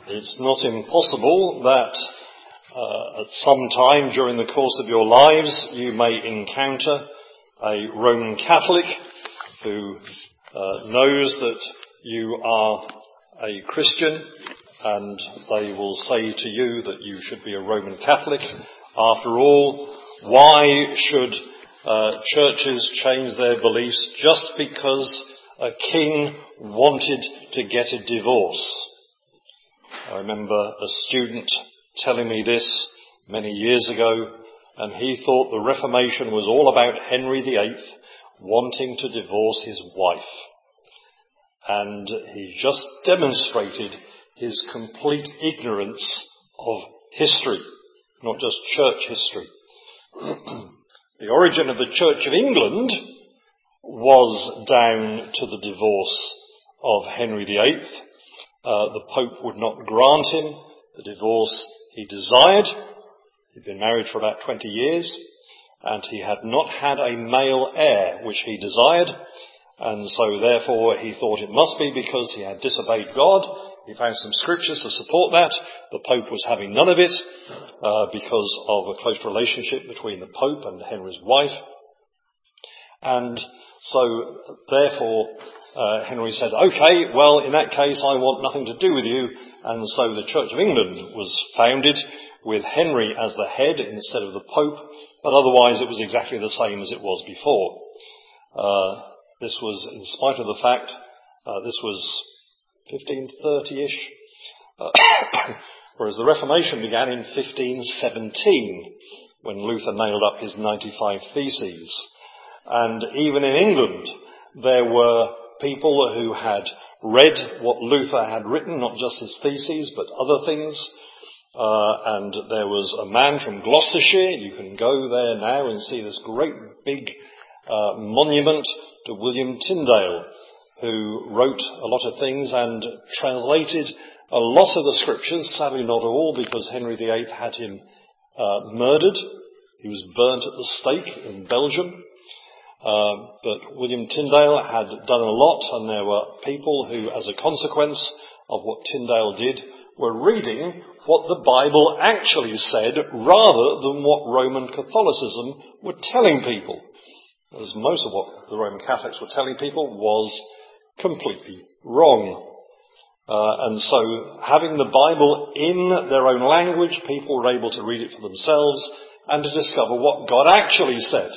It's not impossible that at some time during the course of your lives you may encounter a Roman Catholic who knows that you are a Christian, and they will say to you that you should be a Roman Catholic. After all, why should churches change their beliefs just because a king wanted to get a divorce? I remember a student telling me this many years ago, and he thought the Reformation was all about Henry VIII wanting to divorce his wife. And he just demonstrated his complete ignorance of history, not just church history. The origin of the Church of England was down to the divorce of Henry VIII. The Pope would not grant him the divorce he desired. He'd been married for about 20 years, and he had not had a male heir, which he desired, and so therefore he thought it must be because he had disobeyed God. He found some scriptures to support that. The Pope was having none of it because of a close relationship between the Pope and Henry's wife. And so therefore Henry said, OK, well, in that case I want nothing to do with you. And so the Church of England was founded with Henry as the head instead of the Pope, but otherwise it was exactly the same as it was before. This was in spite of the fact this was 1530-ish, whereas the Reformation began in 1517 when Luther nailed up his 95 Theses. And even in England there were people who had read what Luther had written, not just his theses but other things. And there was a man from Gloucestershire. You can go there now and see this great big monument to William Tyndale, who wrote a lot of things and translated a lot of the scriptures, sadly not all, because Henry VIII had him murdered. He was burnt at the stake in Belgium. But William Tyndale had done a lot, and there were people who, as a consequence of what Tyndale did, were reading what the Bible actually said rather than what Roman Catholicism were telling people. As most of what the Roman Catholics were telling people was completely wrong. And so having the Bible in their own language, people were able to read it for themselves and to discover what God actually said.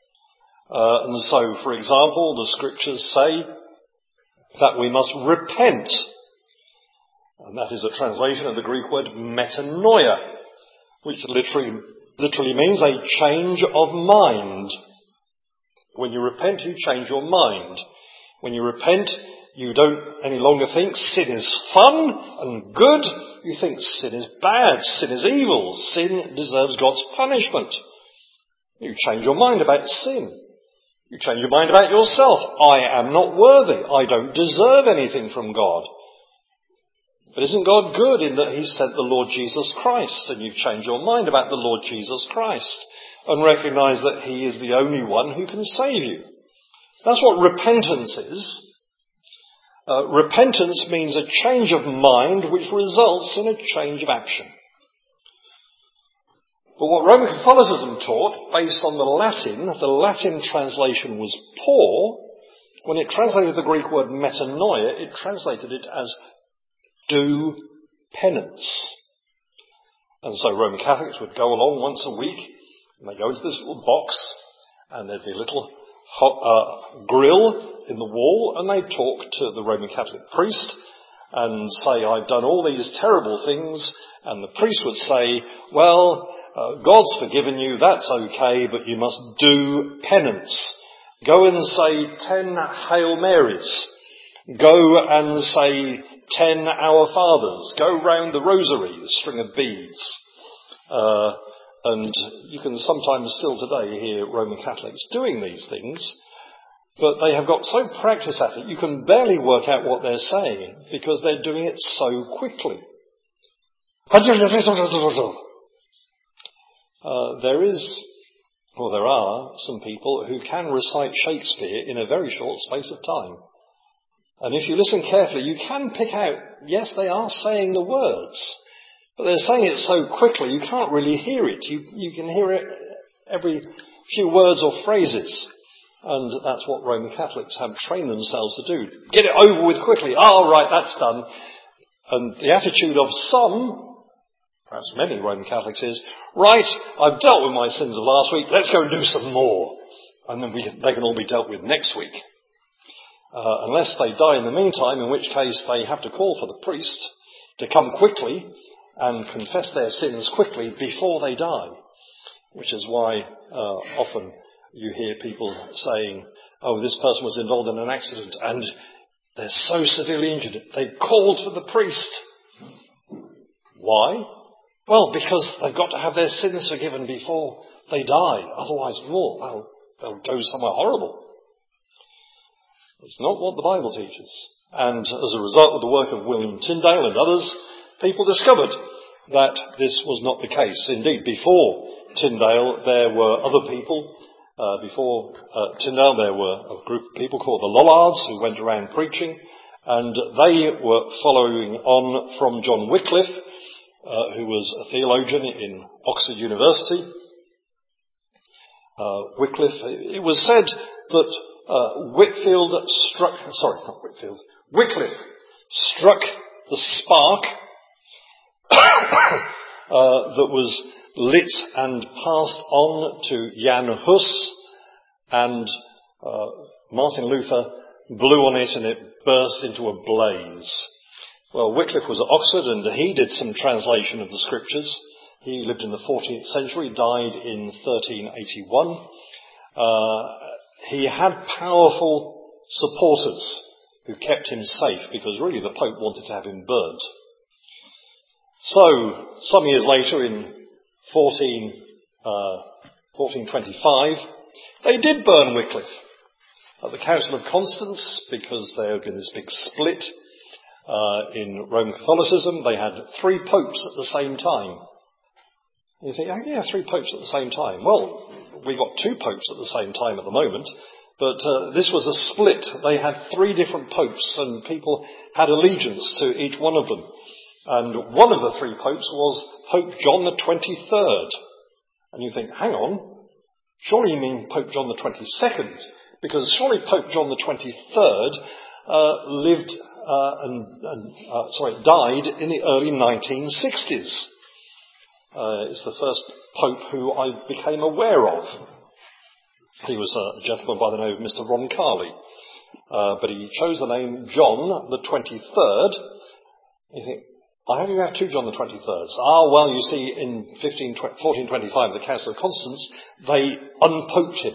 And so, for example, the scriptures say that we must repent. And that is a translation of the Greek word metanoia, which literally means a change of mind. When you repent, you change your mind. When you repent, you don't any longer think sin is fun and good. You think sin is bad, sin is evil, sin deserves God's punishment. You change your mind about sin. You change your mind about yourself. I am not worthy. I don't deserve anything from God. But isn't God good in that he sent the Lord Jesus Christ? And you change your mind about the Lord Jesus Christ and recognize that he is the only one who can save you. That's what repentance is. Repentance means a change of mind which results in a change of action. But what Roman Catholicism taught, based on the Latin translation was poor. When it translated the Greek word metanoia, it translated it as do penance. And so Roman Catholics would go along once a week, and they go into this little box, and there'd be a little grill in the wall, and they'd talk to the Roman Catholic priest and say, I've done all these terrible things, and the priest would say, well, God's forgiven you, that's okay, but you must do penance. Go and say 10 Hail Marys. Go and say 10 Our Fathers. Go round the rosary, a string of beads. And you can sometimes still today hear Roman Catholics doing these things, but they have got so practiced at it, you can barely work out what they're saying because they're doing it so quickly. There are some people who can recite Shakespeare in a very short space of time. And if you listen carefully, you can pick out yes, they are saying the words, but they're saying it so quickly you can't really hear it. You can hear it every few words or phrases. And that's what Roman Catholics have trained themselves to do. Get it over with quickly. Oh, right, that's done. And the attitude of some, perhaps many Roman Catholics is, right, I've dealt with my sins of last week, let's go and do some more. And then they can all be dealt with next week. Unless they die in the meantime, in which case they have to call for the priest to come quickly and confess their sins quickly before they die. Which is why often you hear people saying, oh, this person was involved in an accident and they're so severely injured, they've called for the priest. Why? Well, because they've got to have their sins forgiven before they die. Otherwise, they'll go somewhere horrible. It's not what the Bible teaches. And as a result of the work of William Tyndale and others, people discovered that this was not the case. Indeed, before Tyndale, there were other people. Before Tyndale, there were a group of people called the Lollards who went around preaching, and they were following on from John Wycliffe, who was a theologian in Oxford University. It was said that Wycliffe struck the spark that was lit and passed on to Jan Hus, and Martin Luther blew on it and it burst into a blaze. Well, Wycliffe was at Oxford and he did some translation of the scriptures. He lived in the 14th century, died in 1381. He had powerful supporters who kept him safe because really the Pope wanted to have him burnt. So, some years later in 1425, they did burn Wycliffe at the Council of Constance because there had been this big split in Roman Catholicism. They had 3 popes at the same time. You think, how can you have 3 popes at the same time? Well, we've got 2 popes at the same time at the moment, but this was a split. They had 3 different popes and people had allegiance to each one of them. And one of the 3 popes was Pope John the 23rd. And you think, hang on, surely you mean Pope John the 22nd? Because surely Pope John the 23rd died in the early 1960s. It's the first Pope who I became aware of. He was a gentleman by the name of Mr. Roncalli. But he chose the name John the 23rd. You think, why have you had 2 John the 23rds? Well, you see, in 1425, the Council of Constance, they unpoped him.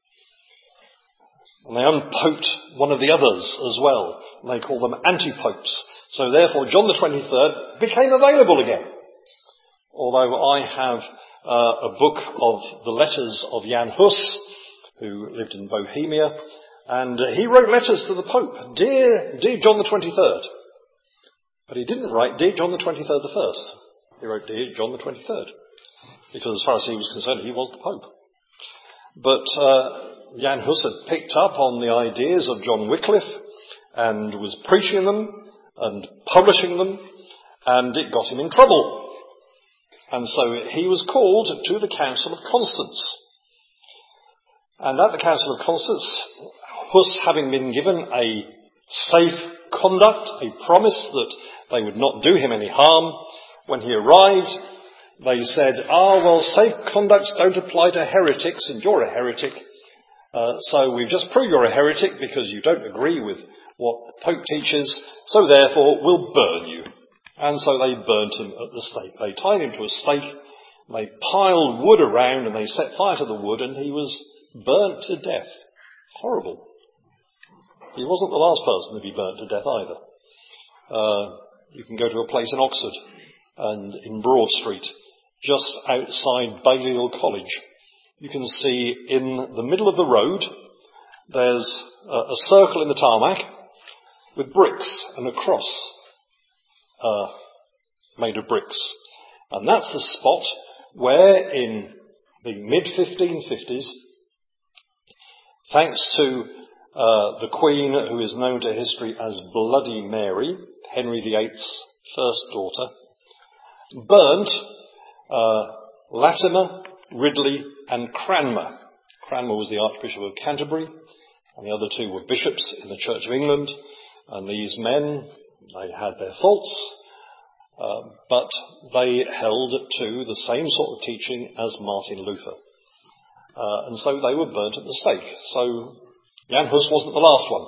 And they unpoped one of the others as well. And they call them anti-popes. So therefore, John the 23rd became available again. Although I have a book of the letters of Jan Hus, who lived in Bohemia, and he wrote letters to the Pope, Dear John the 23rd. But he didn't write Dear John the 23rd the First. He wrote Dear John the 23rd. Because as far as he was concerned, he was the Pope. But Jan Hus had picked up on the ideas of John Wycliffe and was preaching them and publishing them, and it got him in trouble. And so he was called to the Council of Constance. And at the Council of Constance, Hus, having been given a safe conduct, a promise that they would not do him any harm, when he arrived, they said, safe conducts don't apply to heretics, and you're a heretic. So we've just proved you're a heretic because you don't agree with what the Pope teaches, so therefore we'll burn you. And so they burnt him at the stake. They tied him to a stake, they piled wood around, and they set fire to the wood, and he was burnt to death. Horrible. He wasn't the last person to be burnt to death either. You can go to a place in Oxford and in Broad Street, just outside Balliol College. You can see in the middle of the road, there's a circle in the tarmac with bricks and a cross made of bricks. And that's the spot where in the mid-1550s, thanks to the Queen, who is known to history as Bloody Mary, Henry VIII's first daughter, burnt Latimer, Ridley and Cranmer. Cranmer was the Archbishop of Canterbury, and the other two were bishops in the Church of England. And these men, they had their faults, but they held to the same sort of teaching as Martin Luther. And so they were burnt at the stake. So Jan Hus wasn't the last one.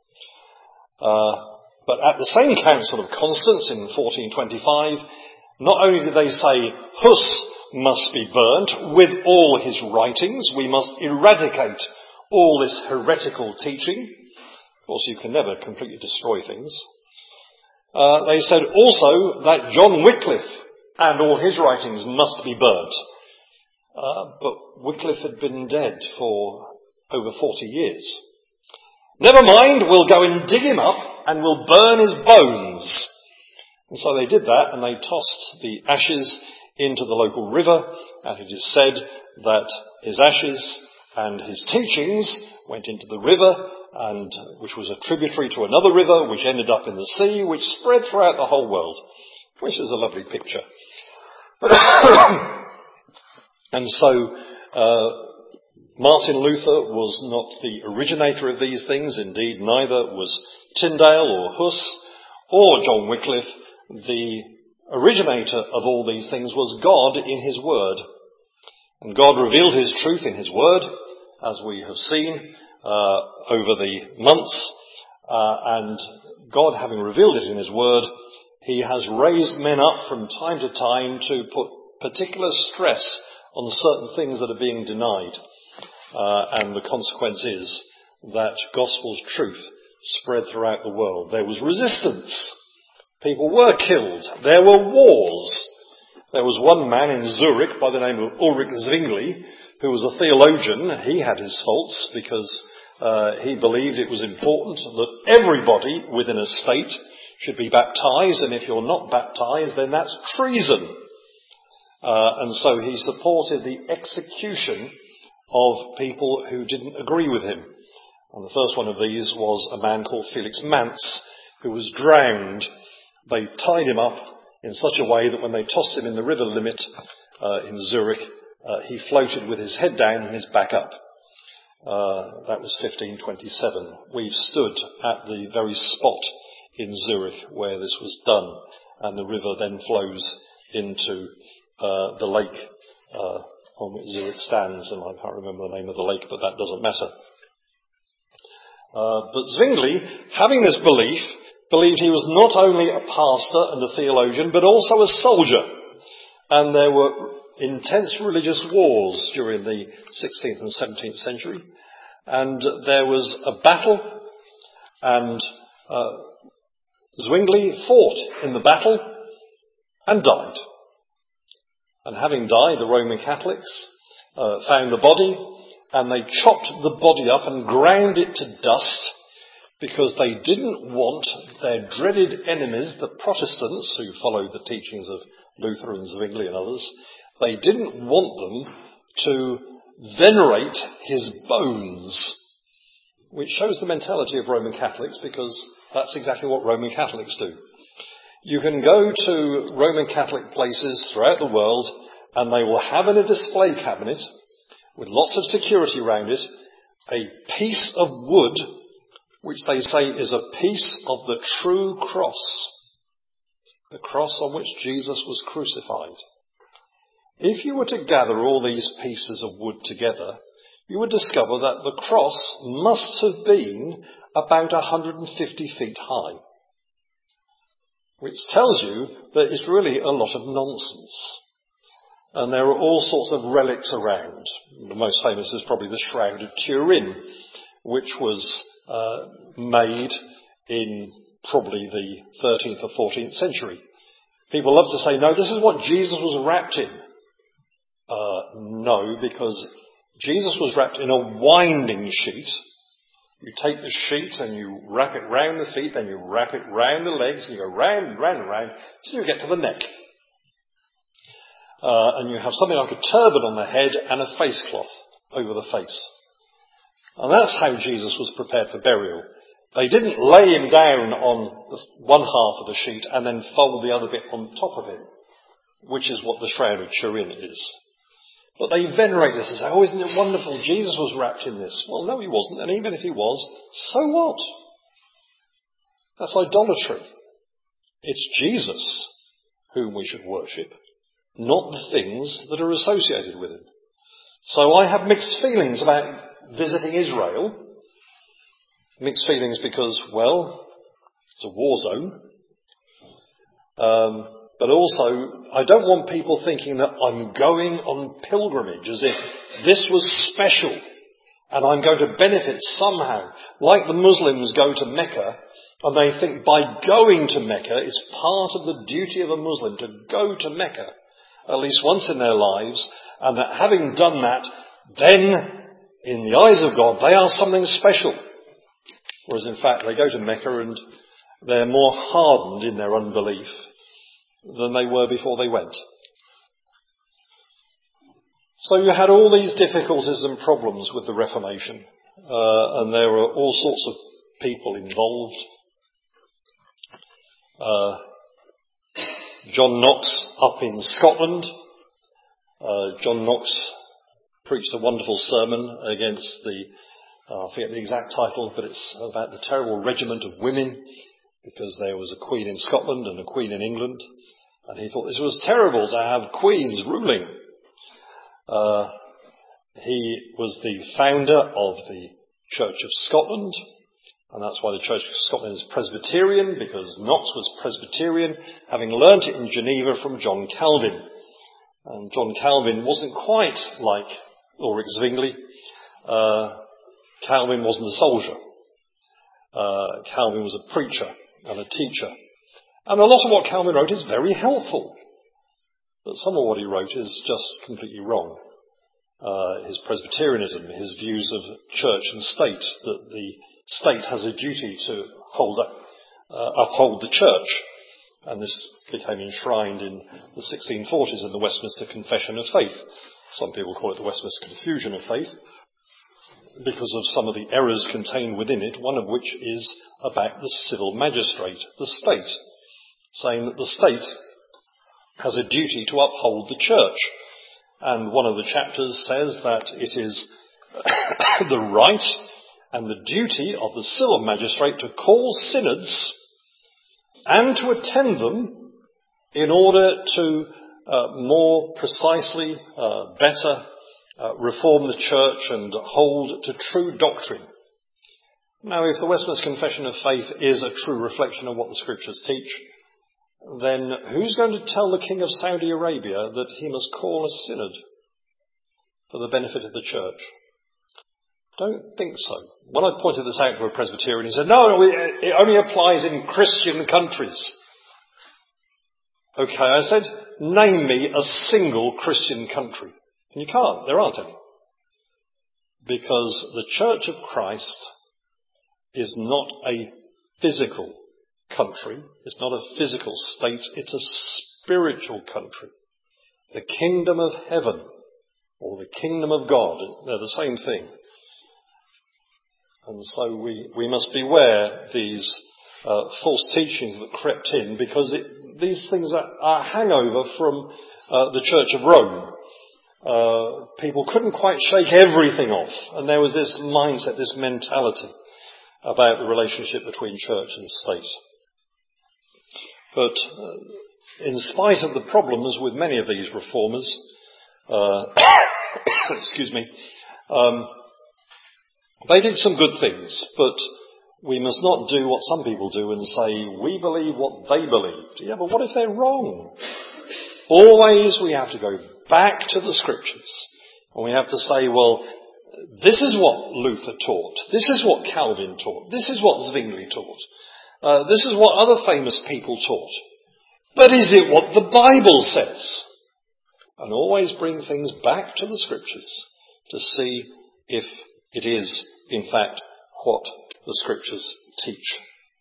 But at the same Council of Constance in 1425, not only did they say Hus must be burnt with all his writings, we must eradicate all this heretical teaching. Of course, you can never completely destroy things. They said also that John Wycliffe and all his writings must be burnt. But Wycliffe had been dead for over 40 years. Never mind, we'll go and dig him up and we'll burn his bones. And so they did that, and they tossed the ashes into the local river, and it is said that his ashes and his teachings went into the river, and which was a tributary to another river, which ended up in the sea, which spread throughout the whole world, which is a lovely picture. And so Martin Luther was not the originator of these things. Indeed, neither was Tyndale or Hus or John Wycliffe. The originator of all these things was God in his word. And God revealed his truth in his word, as we have seen over the months. And God, having revealed it in his word, he has raised men up from time to time to put particular stress on certain things that are being denied. And the consequence is that gospel's truth spread throughout the world. There was resistance. People were killed. There were wars. There was one man in Zurich by the name of Ulrich Zwingli, who was a theologian. He had his faults because he believed it was important that everybody within a state should be baptized, and if you're not baptized, then that's treason. And so he supported the execution of people who didn't agree with him. And the first one of these was a man called Felix Manz, who was drowned. They tied him up in such a way that when they tossed him in the river Limit in Zurich, he floated with his head down and his back up. That was 1527. We've stood at the very spot in Zurich where this was done, and the river then flows into the lake on which Zurich stands, and I can't remember the name of the lake, but that doesn't matter. But Zwingli, having this belief, believed he was not only a pastor and a theologian, but also a soldier. And there were intense religious wars during the 16th and 17th century. And there was a battle, and Zwingli fought in the battle and died. And having died, the Roman Catholics found the body, and they chopped the body up and ground it to dust, because they didn't want their dreaded enemies, the Protestants, who followed the teachings of Luther and Zwingli and others, they didn't want them to venerate his bones, which shows the mentality of Roman Catholics, because that's exactly what Roman Catholics do. You can go to Roman Catholic places throughout the world, and they will have in a display cabinet, with lots of security around it, a piece of wood which they say is a piece of the true cross, the cross on which Jesus was crucified. If you were to gather all these pieces of wood together, you would discover that the cross must have been about 150 feet high, which tells you that it's really a lot of nonsense. And there are all sorts of relics around. The most famous is probably the Shroud of Turin, which was made in probably the 13th or 14th century. People love to say, no, this is what Jesus was wrapped in. No, because Jesus was wrapped in a winding sheet. You take the sheet and you wrap it round the feet, then you wrap it round the legs, and you go round and round and round till you get to the neck. And you have something like a turban on the head and a face cloth over the face. And that's how Jesus was prepared for burial. They didn't lay him down on one half of the sheet and then fold the other bit on top of him, which is what the Shroud of Turin is. But they venerate this and say, oh, isn't it wonderful? Jesus was wrapped in this. Well, no, he wasn't. And even if he was, so what? That's idolatry. It's Jesus whom we should worship, not the things that are associated with him. So I have mixed feelings about visiting Israel. Mixed feelings because, well, it's a war zone. But also, I don't want people thinking that I'm going on pilgrimage as if this was special and I'm going to benefit somehow, like the Muslims go to Mecca, and they think by going to Mecca, it's part of the duty of a Muslim to go to Mecca at least once in their lives, and that having done that, then, in the eyes of God, they are something special. Whereas in fact, they go to Mecca and they're more hardened in their unbelief than they were before they went. So you had all these difficulties and problems with the Reformation, and there were all sorts of people involved. John Knox up in Scotland. John Knox preached a wonderful sermon against I forget the exact title, but it's about the terrible regiment of women, because there was a queen in Scotland and a queen in England, and he thought this was terrible to have queens ruling. He was the founder of the Church of Scotland, and that's why the Church of Scotland is Presbyterian, because Knox was Presbyterian, having learnt it in Geneva from John Calvin. And John Calvin wasn't quite like Ulrich Zwingli. Calvin wasn't a soldier. Calvin was a preacher and a teacher. And a lot of what Calvin wrote is very helpful. But some of what he wrote is just completely wrong. His Presbyterianism, his views of church and state, that the state has a duty to uphold the church. And this became enshrined in the 1640s in the Westminster Confession of Faith. Some people call it the Westminster Confusion of Faith, because of some of the errors contained within it, one of which is about the civil magistrate, the state, saying that the state has a duty to uphold the church. And one of the chapters says that it is the right and the duty of the civil magistrate to call synods and to attend them in order to more precisely, better reform the church and hold to true doctrine. Now, if the Westminster Confession of Faith is a true reflection of what the Scriptures teach, then who's going to tell the King of Saudi Arabia that he must call a synod for the benefit of the church? Don't think so. When I pointed this out to a Presbyterian, he said, no, it only applies in Christian countries. Okay, I said, name me a single Christian country. And you can't. There aren't any. Because the Church of Christ is not a physical country. It's not a physical state. It's a spiritual country. The kingdom of heaven, or the kingdom of God, they're the same thing. And so we must beware these false teachings that crept in, because these things are a hangover from the Church of Rome. People couldn't quite shake everything off, and there was this mindset, this mentality about the relationship between church and state. But in spite of the problems with many of these reformers, excuse me, they did some good things, but we must not do what some people do and say, we believe what they believed. Yeah, but what if they're wrong? Always we have to go back to the Scriptures, and we have to say, well, this is what Luther taught, this is what Calvin taught, this is what Zwingli taught, this is what other famous people taught. But is it what the Bible says? And always bring things back to the Scriptures to see if it is, in fact, what the Scriptures teach.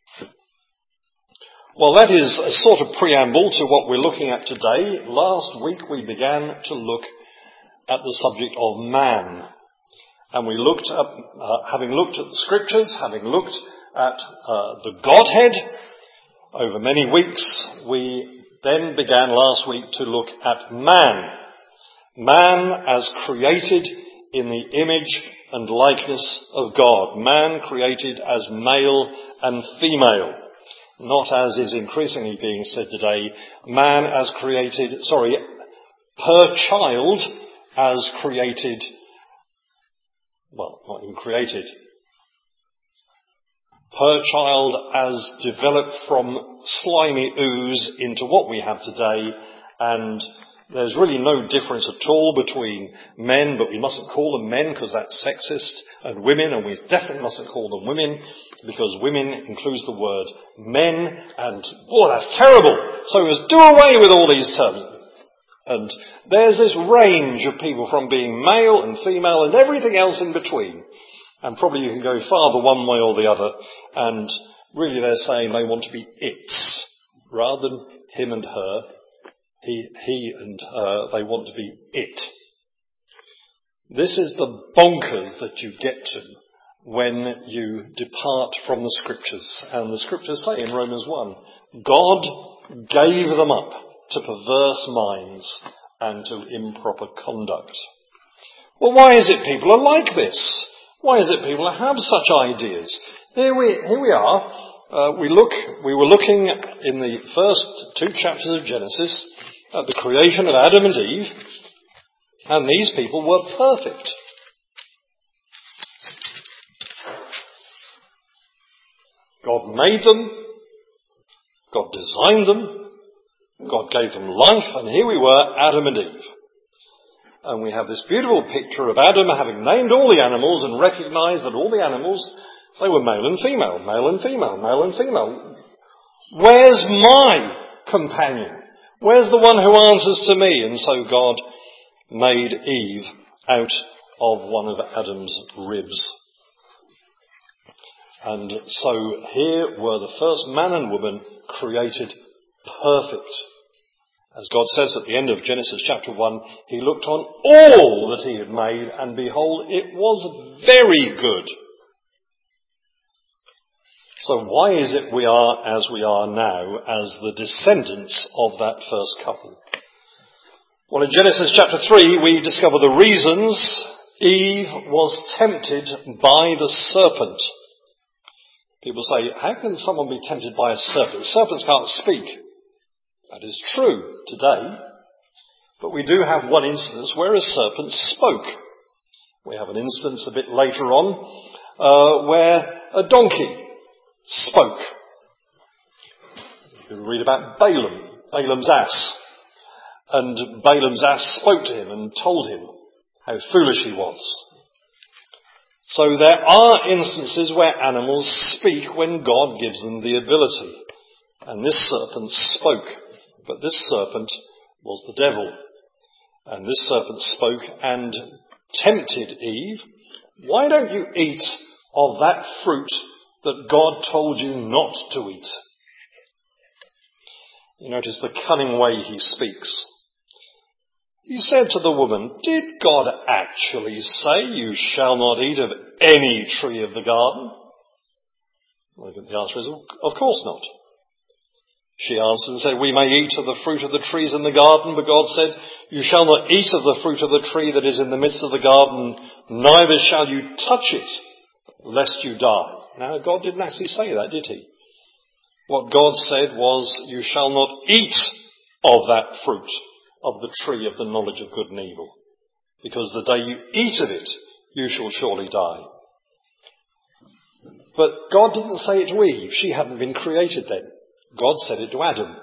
Well, that is a sort of preamble to what we're looking at today. Last week we began to look at the subject of man. And we looked at, having looked at the Scriptures, having looked at the Godhead. Over many weeks, we then began last week to look at man. Man as created in the image and likeness of God. Man created as male and female. Not, as is increasingly being said today, man as created, per child as created, well, not even created, per child as developed from slimy ooze into what we have today, and there's really no difference at all between men, but we mustn't call them men because that's sexist, and women, and we definitely mustn't call them women because women includes the word men, and that's terrible. So we must do away with all these terms. And there's this range of people from being male and female and everything else in between. And probably you can go farther one way or the other, and really they're saying they want to be its rather than him and her. He and her, they want to be it. This is the bonkers that you get to when you depart from the Scriptures. And the Scriptures say in Romans 1, God gave them up to perverse minds and to improper conduct. Well, why is it people are like this? Why is it people have such ideas? Here we are. We were looking in the first 2 chapters of Genesis at the creation of Adam and Eve, and these people were perfect. God made them, God designed them, God gave them life, and here we were, Adam and Eve. And we have this beautiful picture of Adam having named all the animals and recognized that all the animals, they were male and female, male and female, male and female. Where's my companion? Where's the one who answers to me? And so God made Eve out of one of Adam's ribs. And so here were the first man and woman created perfect. As God says at the end of Genesis chapter 1, he looked on all that he had made, and behold, it was very good. So why is it we are as we are now as the descendants of that first couple? Well, in Genesis chapter 3, we discover the reasons Eve was tempted by the serpent. People say, how can someone be tempted by a serpent? Serpents can't speak. That is true today. But we do have one instance where a serpent spoke. We have an instance a bit later on where a donkey spoke. You read about Balaam's ass. And Balaam's ass spoke to him and told him how foolish he was. So there are instances where animals speak when God gives them the ability. And this serpent spoke. But this serpent was the devil. And this serpent spoke and tempted Eve. Why don't you eat of that fruit that God told you not to eat? You notice the cunning way he speaks. He said to the woman, did God actually say you shall not eat of any tree of the garden? Well, the answer is, of course not. She answered and said, we may eat of the fruit of the trees in the garden, but God said, you shall not eat of the fruit of the tree that is in the midst of the garden, neither shall you touch it, lest you die. Now, God didn't actually say that, did he? What God said was, you shall not eat of that fruit of the tree of the knowledge of good and evil, because the day you eat of it, you shall surely die. But God didn't say it to Eve. She hadn't been created then. God said it to Adam.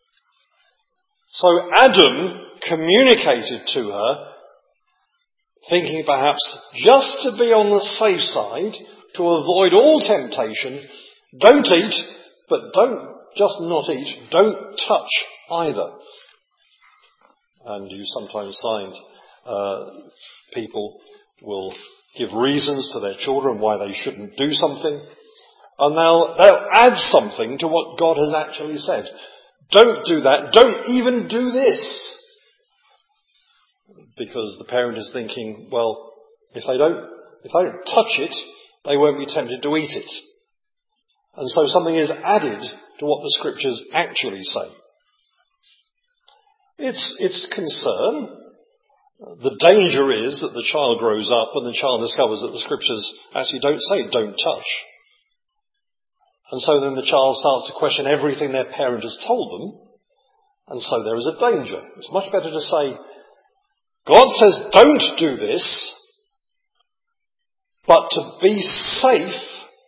So Adam communicated to her, thinking perhaps just to be on the safe side, to avoid all temptation, don't eat, but don't just not eat, don't touch either. And you sometimes find people will give reasons to their children why they shouldn't do something, and they'll add something to what God has actually said. Don't do that. Don't even do this. Because the parent is thinking, well, if I don't touch it, they won't be tempted to eat it. And so something is added to what the scriptures actually say. It's concern. The danger is that the child grows up and the child discovers that the scriptures actually don't say don't touch. And so then the child starts to question everything their parent has told them. And so there is a danger. It's much better to say, God says don't do this, but to be safe,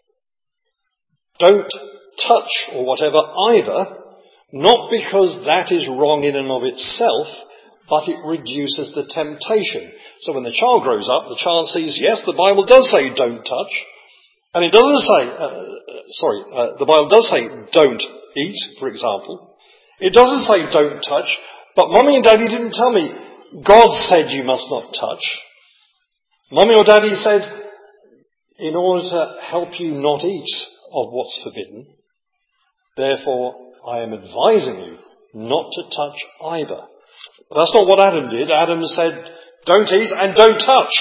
don't touch or whatever either, not because that is wrong in and of itself, but it reduces the temptation. So when the child grows up, the child sees, yes, the Bible does say don't touch, and it doesn't say, the Bible does say don't eat, for example. It doesn't say don't touch, but Mummy and Daddy didn't tell me, God said you must not touch. Mummy or Daddy said, in order to help you not eat of what's forbidden, therefore I am advising you not to touch either. That's not what Adam did. Adam said, don't eat and don't touch.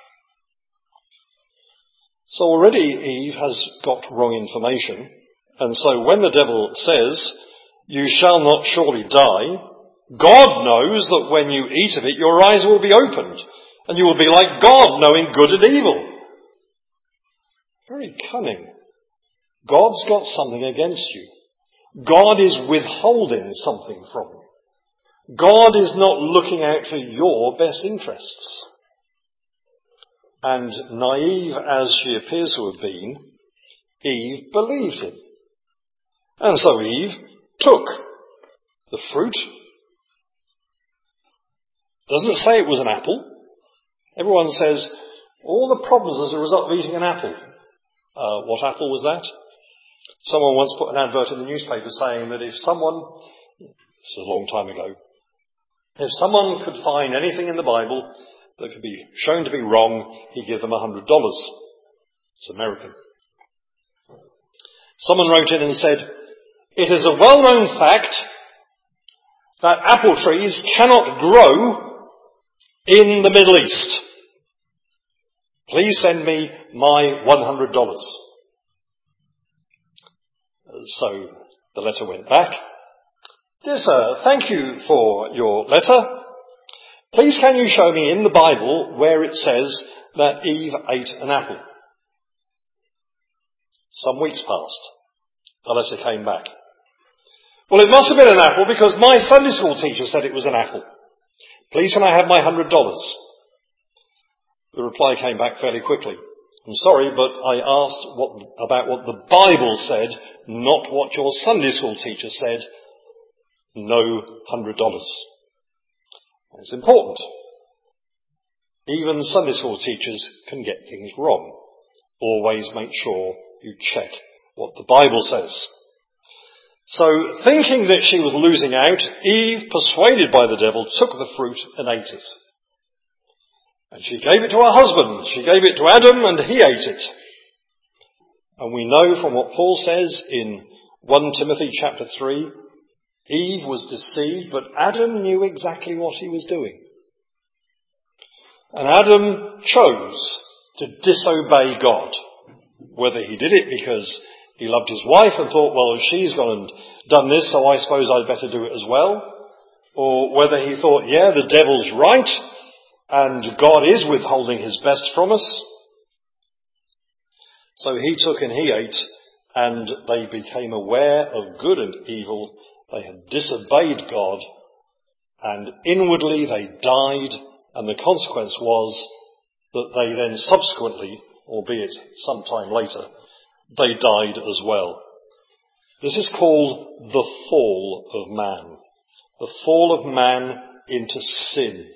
So already Eve has got wrong information. And so when the devil says, you shall not surely die, God knows that when you eat of it, your eyes will be opened, and you will be like God, knowing good and evil. Very cunning. God's got something against you. God is withholding something from you. God is not looking out for your best interests. And naive as she appears to have been, Eve believed him. And so Eve took the fruit. Doesn't say it was an apple. Everyone says all the problems as a result of eating an apple. What apple was that? Someone once put an advert in the newspaper saying that if someone, this was a long time ago, if someone could find anything in the Bible that could be shown to be wrong, he'd give them $100. It's American. Someone wrote in and said, it is a well-known fact that apple trees cannot grow in the Middle East. Please send me my $100. So the letter went back. Dear sir, thank you for your letter. Please can you show me in the Bible where it says that Eve ate an apple? Some weeks passed. The letter came back. Well, it must have been an apple because my Sunday school teacher said it was an apple. Please can I have my $100? The reply came back fairly quickly. I'm sorry, but I asked about what the Bible said, not what your Sunday school teacher said. No $100. It's important. Even Sunday school teachers can get things wrong. Always make sure you check what the Bible says. So, thinking that she was losing out, Eve, persuaded by the devil, took the fruit and ate it. And she gave it to her husband. She gave it to Adam and he ate it. And we know from what Paul says in 1 Timothy chapter 3, Eve was deceived, but Adam knew exactly what he was doing. And Adam chose to disobey God. Whether he did it because he loved his wife and thought, well, she's gone and done this, so I suppose I'd better do it as well. Or whether he thought, yeah, the devil's right, and God is withholding his best from us. So he took and he ate, and they became aware of good and evil. They had disobeyed God, and inwardly they died, and the consequence was that they then subsequently, albeit sometime later, they died as well. This is called the fall of man. The fall of man into sin.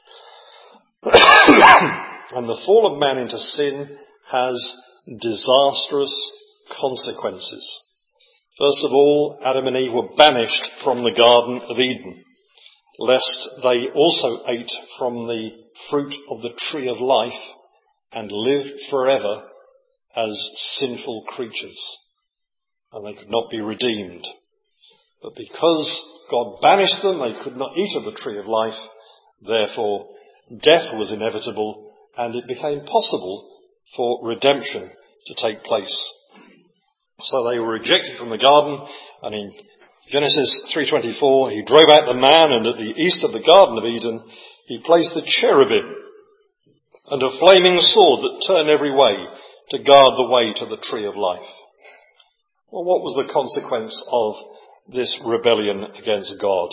And the fall of man into sin has disastrous consequences. First of all, Adam and Eve were banished from the Garden of Eden, lest they also ate from the fruit of the tree of life and lived forever as sinful creatures. And they could not be redeemed. But because God banished them, they could not eat of the tree of life. Therefore, death was inevitable, and it became possible for redemption to take place. So they were rejected from the garden, and in Genesis 3:24, he drove out the man, and at the east of the Garden of Eden, he placed the cherubim and a flaming sword that turned every way to guard the way to the tree of life. Well, what was the consequence of this rebellion against God?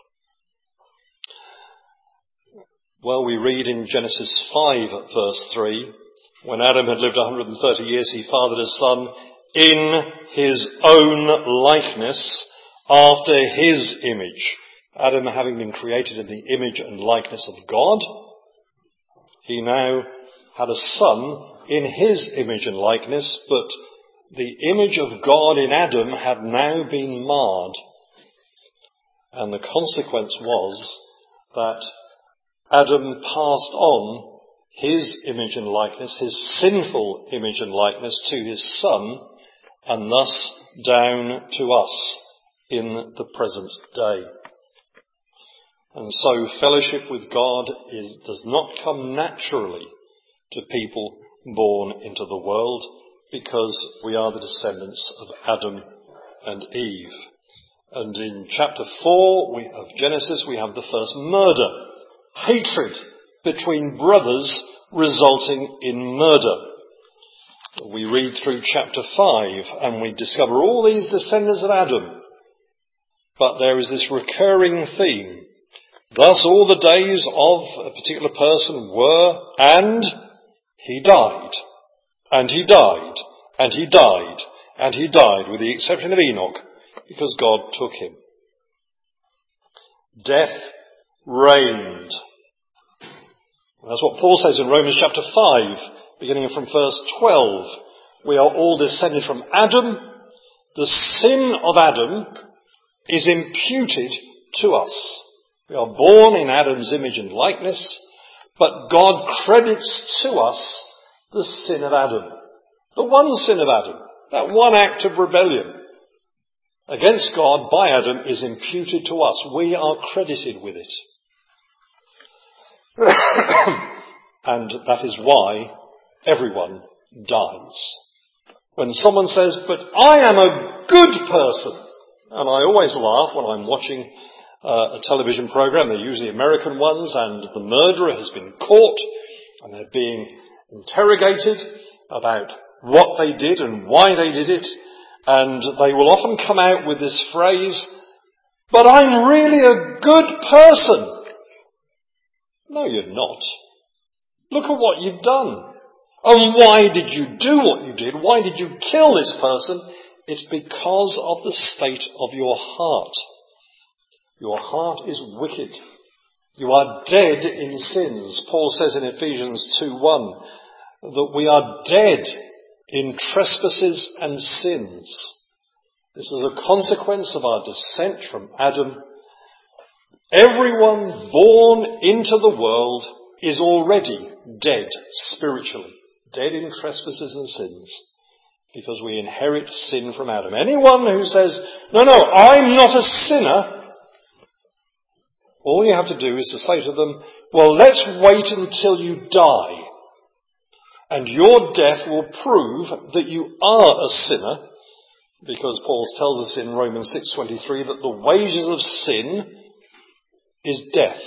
Well, we read in Genesis 5 verse 3, when Adam had lived 130 years, he fathered a son in his own likeness, after his image. Adam, having been created in the image and likeness of God, he now had a son in his image and likeness, but the image of God in Adam had now been marred. And the consequence was that Adam passed on his image and likeness, his sinful image and likeness, to his son, and thus down to us in the present day. And so fellowship with God does not come naturally to people born into the world, because we are the descendants of Adam and Eve. And in chapter 4 of Genesis, we have the first murder. Hatred between brothers resulting in murder. We read through chapter 5 and we discover all these descendants of Adam. But there is this recurring theme. Thus all the days of a particular person were, and he died, and he died, and he died, and he died, with the exception of Enoch, because God took him. Death reigned. That's what Paul says in Romans chapter 5, beginning from verse 12. We are all descended from Adam. The sin of Adam is imputed to us. We are born in Adam's image and likeness, but God credits to us the sin of Adam. The one sin of Adam, that one act of rebellion against God by Adam, is imputed to us. We are credited with it. And that is why everyone dies. When someone says, but I am a good person, and I always laugh when I'm watching a television program, they're usually American ones, and the murderer has been caught, and they're being interrogated about what they did and why they did it, and they will often come out with this phrase, but I'm really a good person. No, you're not. Look at what you've done. And why did you do what you did? Why did you kill this person? It's because of the state of your heart. Your heart is wicked. You are dead in sins. Paul says in Ephesians 2:1 that we are dead in trespasses and sins. This is a consequence of our descent from Adam. Everyone born into the world is already dead spiritually, dead in trespasses and sins, because we inherit sin from Adam. Anyone who says, no, I'm not a sinner, all you have to do is to say to them, well, let's wait until you die, and your death will prove that you are a sinner, because Paul tells us in Romans 6:23 that the wages of sin is death.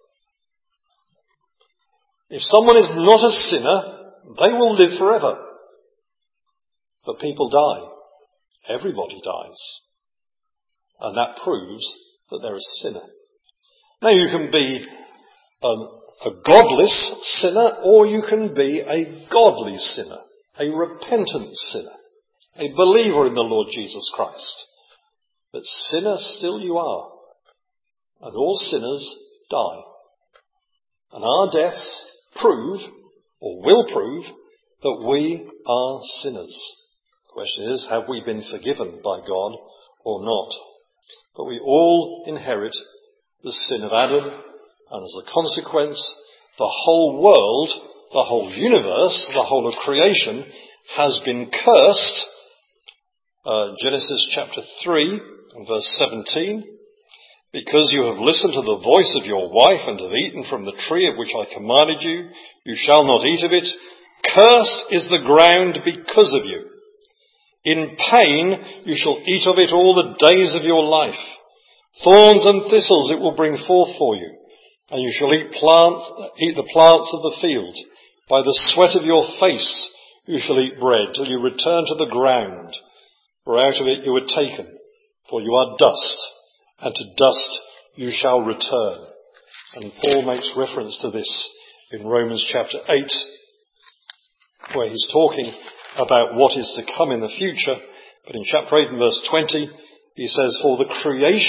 If someone is not a sinner, they will live forever. But people die. Everybody dies. And that proves that they're a sinner. Now you can be a godless sinner, or you can be a godly sinner, a repentant sinner, a believer in the Lord Jesus Christ. But sinner still you are. And all sinners die. And our deaths prove, or will prove, that we are sinners. The question is, have we been forgiven by God or not? But we all inherit the sin of Adam, and as a consequence, the whole world, the whole universe, the whole of creation has been cursed. Genesis chapter 3 and verse 17. Because you have listened to the voice of your wife and have eaten from the tree of which I commanded you, you shall not eat of it. Cursed is the ground because of you. In pain you shall eat of it all the days of your life. Thorns and thistles it will bring forth for you, and you shall eat the plants of the field. By the sweat of your face you shall eat bread till you return to the ground, for out of it you were taken, for you are dust, and to dust you shall return. And Paul makes reference to this in Romans chapter 8, where he's talking about what is to come in the future. But in chapter 8 and verse 20, he says, for the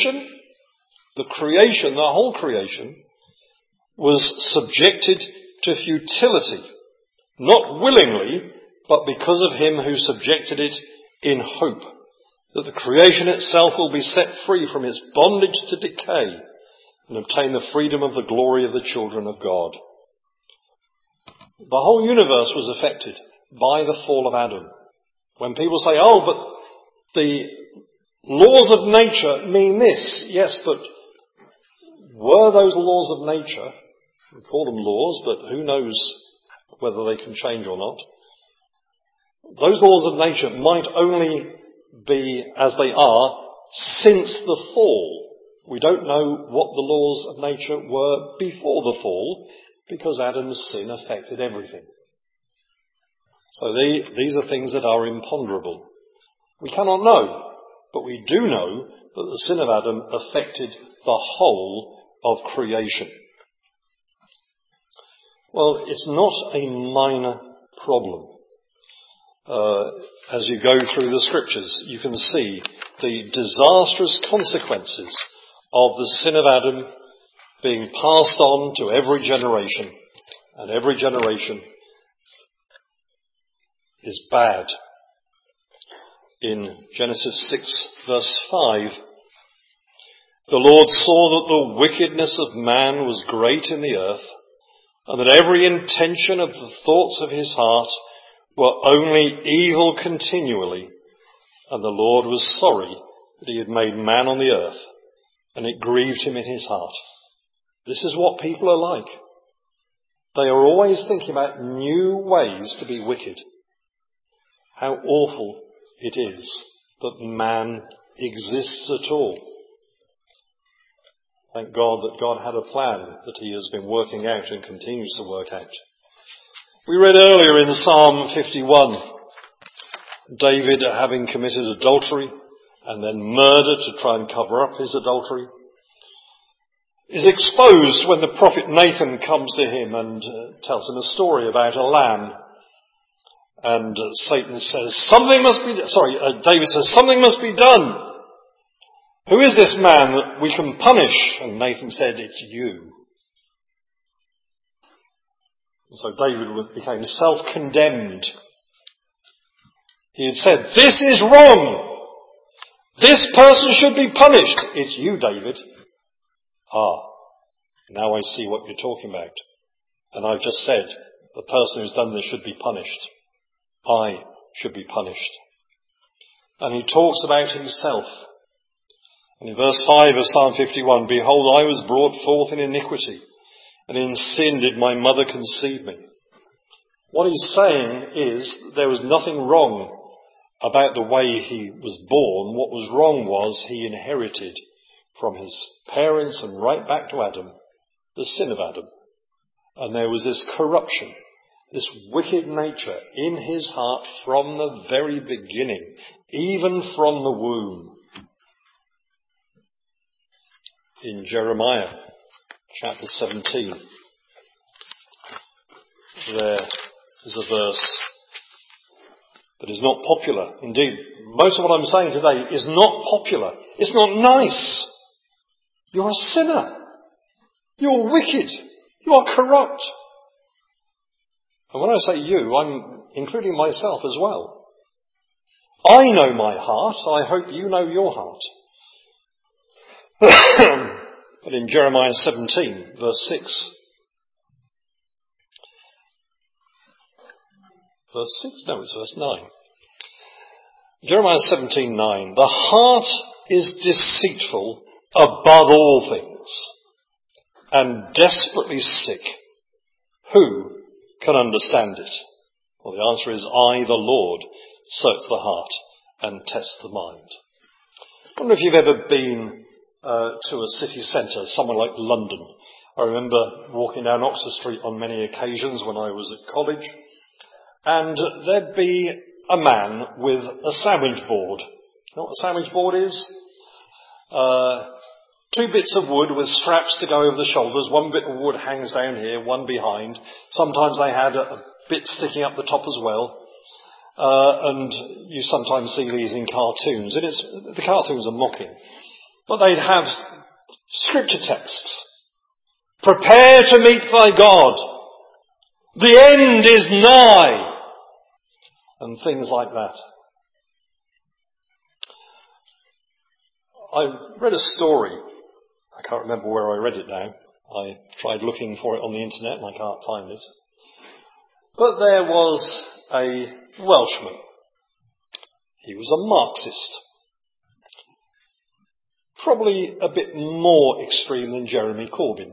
whole creation, was subjected to futility, not willingly, but because of him who subjected it in hope, that the creation itself will be set free from its bondage to decay and obtain the freedom of the glory of the children of God. The whole universe was affected by the fall of Adam. When people say, oh, but the laws of nature mean this. Yes, but were those laws of nature, we call them laws, but who knows whether they can change or not. Those laws of nature might only be as they are since the fall. We don't know what the laws of nature were before the fall, because Adam's sin affected everything. So these are things that are imponderable. We cannot know, but we do know that the sin of Adam affected the whole of creation. Well, it's not a minor problem. As you go through the scriptures, you can see the disastrous consequences of the sin of Adam being passed on to every generation, and every generation is bad. In Genesis 6 verse 5, the Lord saw that the wickedness of man was great in the earth, and that every intention of the thoughts of his heart were only evil continually, and the Lord was sorry that he had made man on the earth, and it grieved him in his heart. This is what people are like. They are always thinking about new ways to be wicked. How awful it is that man exists at all. Thank God that God had a plan that he has been working out and continues to work out. We read earlier in Psalm 51, David, having committed adultery and then murder to try and cover up his adultery, is exposed when the prophet Nathan comes to him and tells him a story about a lamb. And David says, something must be done. Who is this man that we can punish? And Nathan said, it's you. And so David became self-condemned. He had said, this is wrong. This person should be punished. It's you, David. Now I see what you're talking about. And I've just said, the person who's done this should be punished. I should be punished. And he talks about himself. And in verse 5 of Psalm 51, behold, I was brought forth in iniquity, and in sin did my mother conceive me. What he's saying is there was nothing wrong about the way he was born. What was wrong was he inherited from his parents and right back to Adam the sin of Adam. And there was this corruption, this wicked nature in his heart from the very beginning, even from the womb. In Jeremiah chapter 17, there is a verse that is not popular. Indeed, most of what I'm saying today is not popular. It's not nice. You're a sinner. You're wicked. You are corrupt. And when I say you, I'm including myself as well. I know my heart. I hope you know your heart. But in Jeremiah 17, verse 6. Verse 6? No, it's verse 9. Jeremiah 17:9. The heart is deceitful above all things, and desperately sick. Who can understand it? Well, the answer is, I, the Lord, search the heart and test the mind. I wonder if you've ever been to a city centre, somewhere like London. I remember walking down Oxford Street on many occasions when I was at college, and there'd be a man with a sandwich board. You know what a sandwich board is? Two bits of wood with straps to go over the shoulders. One bit of wood hangs down here, one behind. Sometimes they had a bit sticking up the top as well. And you sometimes see these in cartoons. And the cartoons are mocking. But they'd have scripture texts. Prepare to meet thy God. The end is nigh. And things like that. I read a story. I can't remember where I read it now. I tried looking for it on the internet and I can't find it. But there was a Welshman. He was a Marxist. Probably a bit more extreme than Jeremy Corbyn.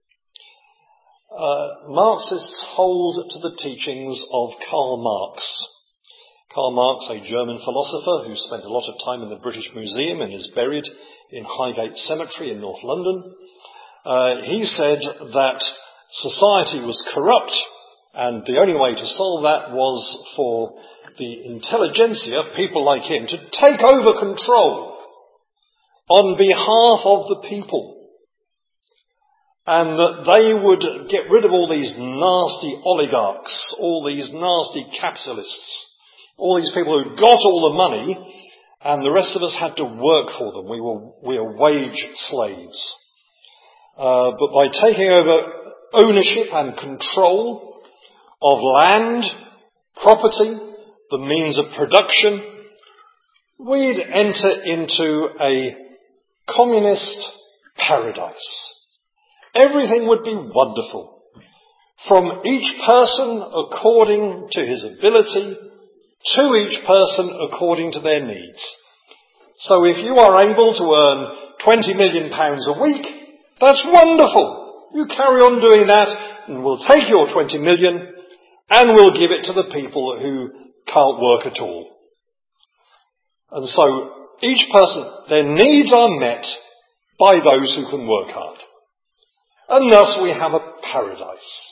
Marxists hold to the teachings of Karl Marx. Karl Marx, a German philosopher who spent a lot of time in the British Museum and is buried in Highgate Cemetery in North London. He said that society was corrupt and the only way to solve that was for the intelligentsia, people like him, to take over control on behalf of the people. And that they would get rid of all these nasty oligarchs, all these nasty capitalists, all these people who got all the money, and the rest of us had to work for them. We are wage slaves. But by taking over ownership and control of land, property, the means of production, we'd enter into a communist paradise. Everything would be wonderful. From each person according to his ability, to each person according to their needs. So if you are able to earn £20 million a week, that's wonderful. You carry on doing that and we'll take your 20 million and we'll give it to the people who can't work at all. And so each person, their needs are met by those who can work hard. And thus we have a paradise.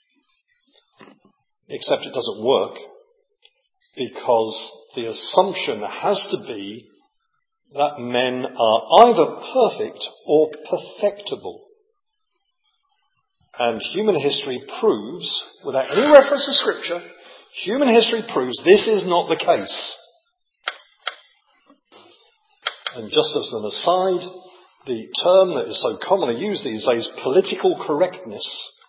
Except it doesn't work, because the assumption has to be that men are either perfect or perfectible. And human history proves, without any reference to Scripture, human history proves this is not the case. And just as an aside, the term that is so commonly used these days, political correctness,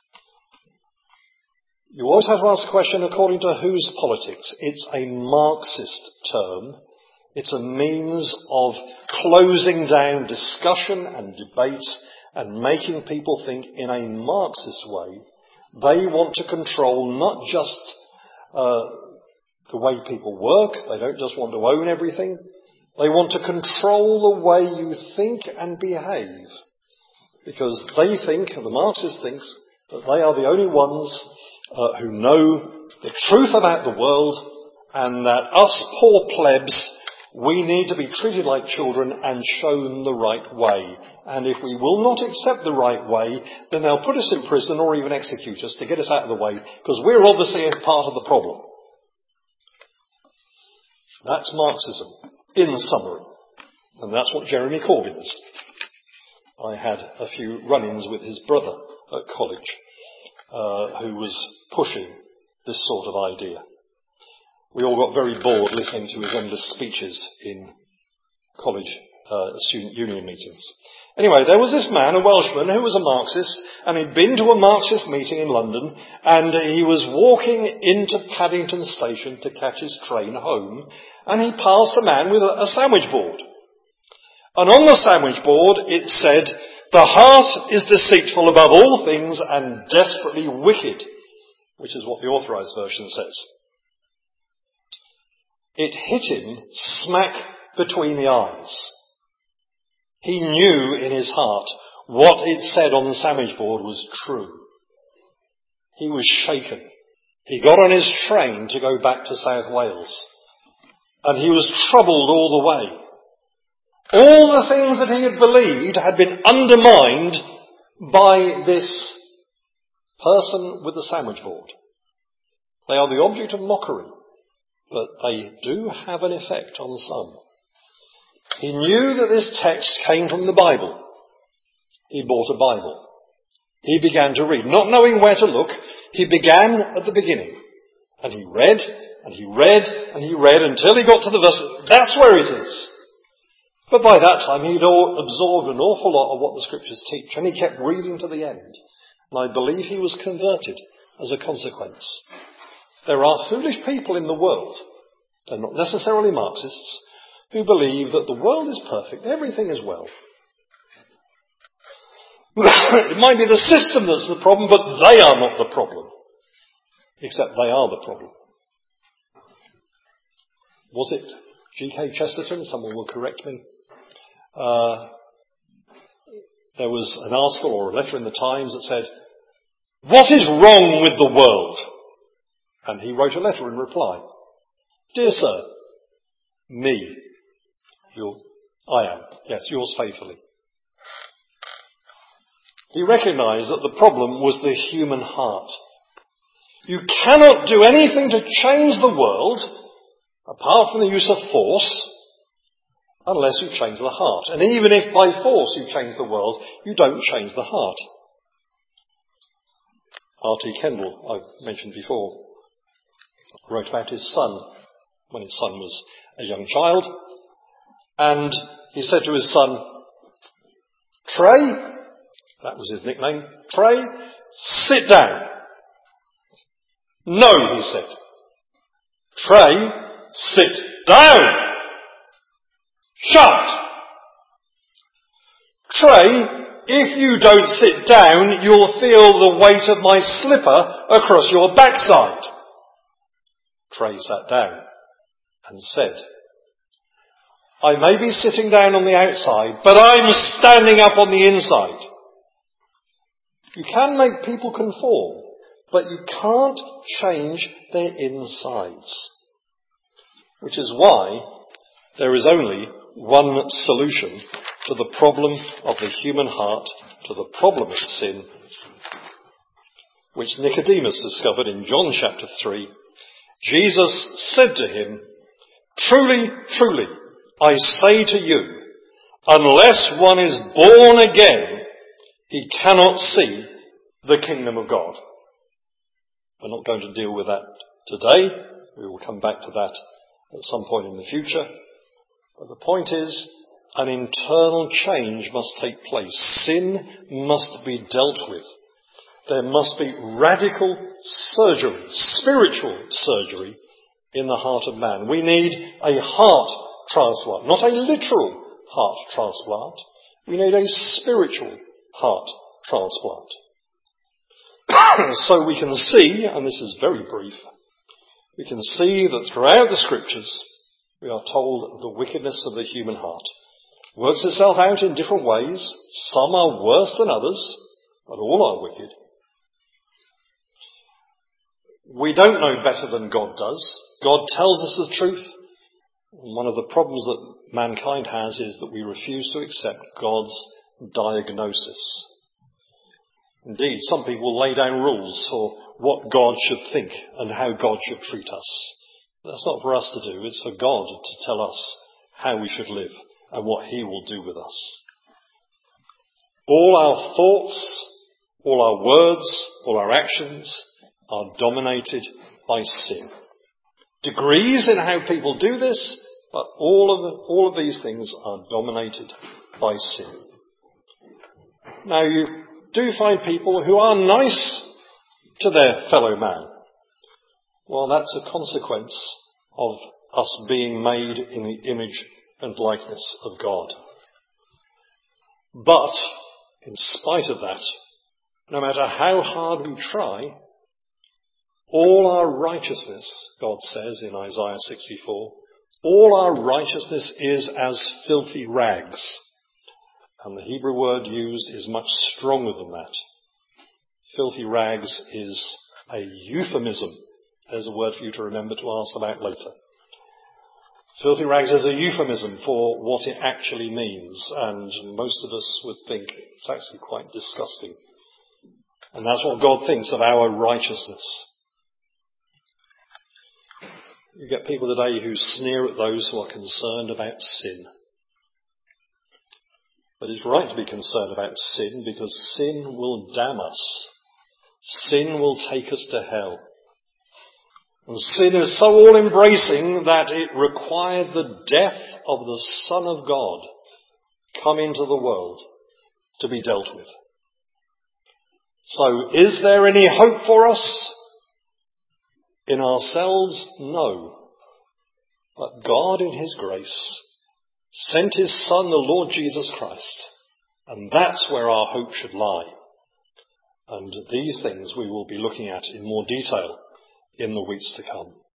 you always have to ask the question according to whose politics. It's a Marxist term. It's a means of closing down discussion and debates and making people think in a Marxist way. They want to control not just the way people work. They don't just want to own everything. They want to control the way you think and behave. Because they think, the Marxist thinks, that they are the only ones who know the truth about the world, and that us poor plebs, we need to be treated like children and shown the right way. And if we will not accept the right way, then they'll put us in prison or even execute us to get us out of the way, because we're obviously a part of the problem. That's Marxism, in summary. And that's what Jeremy Corbyn is. I had a few run-ins with his brother at college, who was pushing this sort of idea. We all got very bored listening to his endless speeches in college student union meetings. Anyway, there was this man, a Welshman, who was a Marxist, and he'd been to a Marxist meeting in London, and he was walking into Paddington Station to catch his train home, and he passed a man with a sandwich board. And on the sandwich board it said, "The heart is deceitful above all things and desperately wicked," which is what the Authorised Version says. It hit him smack between the eyes. He knew in his heart what it said on the sandwich board was true. He was shaken. He got on his train to go back to South Wales. and he was troubled all the way. All the things that he had believed had been undermined by this person with the sandwich board. They are the object of mockery, but they do have an effect on some. He knew that this text came from the Bible. He bought a Bible. He began to read. Not knowing where to look, he began at the beginning. And he read, and he read, and he read until he got to the verse. That's where it is. But by that time he'd absorbed an awful lot of what the scriptures teach, and he kept reading to the end. And I believe he was converted as a consequence. There are foolish people in the world, they're not necessarily Marxists, who believe that the world is perfect, everything is well. It might be the system that's the problem, but they are not the problem. Except they are the problem. Was it G.K. Chesterton? Someone will correct me. There was an article or a letter in the Times that said, "What is wrong with the world?" And he wrote a letter in reply. "Dear sir, me. I am. Yes, yours faithfully." He recognised that the problem was the human heart. You cannot do anything to change the world, apart from the use of force, unless you change the heart. And even if by force you change the world, you don't change the heart. R.T. Kendall, I've mentioned before, wrote about his son, when his son was a young child, and he said to his son, "Trey," that was his nickname, "Trey, sit down." "No," he said. "Trey, sit down." "Shut." "Trey, if you don't sit down, you'll feel the weight of my slipper across your backside." Trey sat down and said, "I may be sitting down on the outside, but I'm standing up on the inside." You can make people conform, but you can't change their insides. Which is why there is only one solution to the problem of the human heart, to the problem of sin, which Nicodemus discovered in John chapter 3. Jesus said to him, "Truly, truly, I say to you, unless one is born again, he cannot see the kingdom of God." We're not going to deal with that today. We will come back to that at some point in the future. But the point is, an internal change must take place. Sin must be dealt with. There must be radical surgery, spiritual surgery, in the heart of man. We need a heart transplant, not a literal heart transplant. We need a spiritual heart transplant. So we can see, and this is very brief, we can see that throughout the scriptures we are told of the wickedness of the human heart. It works itself out in different ways. Some are worse than others, but all are wicked. We don't know better than God does. God tells us the truth. And one of the problems that mankind has is that we refuse to accept God's diagnosis. Indeed, some people lay down rules for what God should think and how God should treat us. That's not for us to do. It's for God to tell us how we should live and what he will do with us. All our thoughts, all our words, all our actions are dominated by sin. Degrees in how people do this, but all of these things are dominated by sin. Now you do find people who are nice to their fellow man. Well, that's a consequence of us being made in the image and likeness of God. But, in spite of that, no matter how hard we try, all our righteousness, God says in Isaiah 64, all our righteousness is as filthy rags. And the Hebrew word used is much stronger than that. Filthy rags is a euphemism. There's a word for you to remember to ask about later. Filthy rags is a euphemism for what it actually means, and most of us would think it's actually quite disgusting. And that's what God thinks of our righteousness. You get people today who sneer at those who are concerned about sin. But it's right to be concerned about sin, because sin will damn us. Sin will take us to hell. And sin is so all-embracing that it required the death of the Son of God come into the world to be dealt with. So, is there any hope for us? In ourselves, no. But God in His grace sent His Son, the Lord Jesus Christ. And that's where our hope should lie. And these things we will be looking at in more detail in the weeks to come.